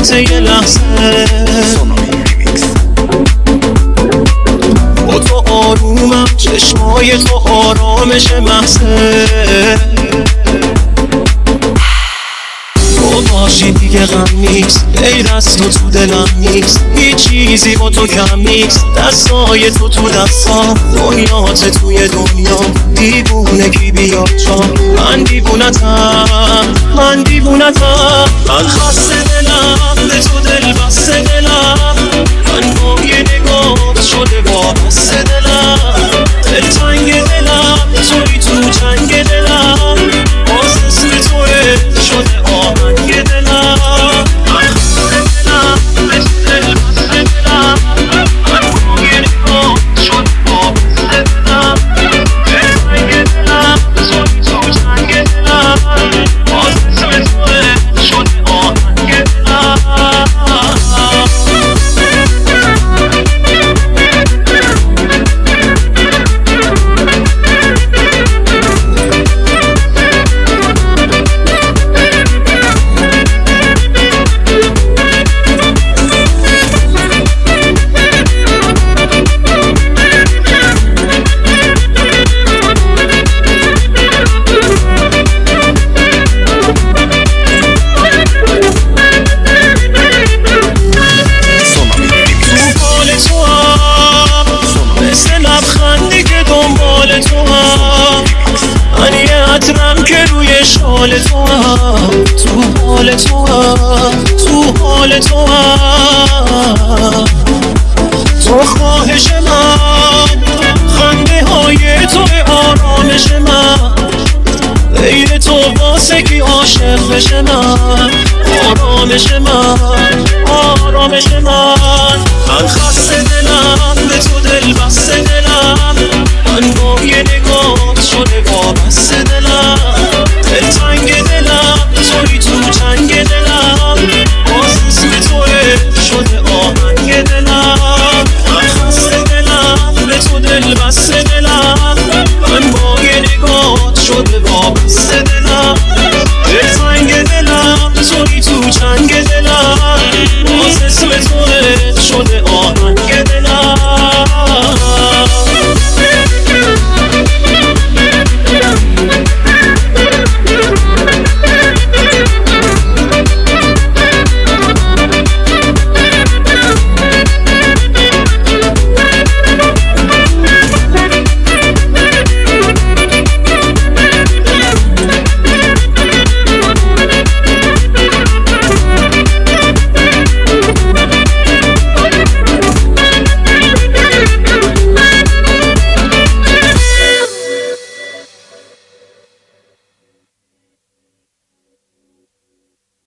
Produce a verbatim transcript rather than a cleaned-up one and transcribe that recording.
واسه یه لحظه با تو آرومم، چشمای تو آرامش محضه تو باشی دیگه غم نیست، غیر از تو تو دلم نیست، هیچ چیزی با تو کم نیست، دستای تو تو دستام، دنیات توی دنیا، دیوونه کی بیاد جام، من دیوونتم من دیوونتم من خسته دلم به تو دل بسته دلم، من با یه نگاه شده با بسته دلم، دل تنگ دلم توی تو جنگ دلم، باز اسم توه شده آهنگ دلم، من خسته دلم به تو دل بسته دلم، من با یه نگاه شده با بسته دلم، دل تنگ دلم توی تو جنگ دلم، باز اسم توه شده آهنگ دلم. حال تو هم تو حال تو هم تو حال تو هم تو خواهش من، خنده های تو آرامش من، غیر تو واسه کی عاشق بشه من، آرامش من آرامش من من خسته دلم به تو دل بسته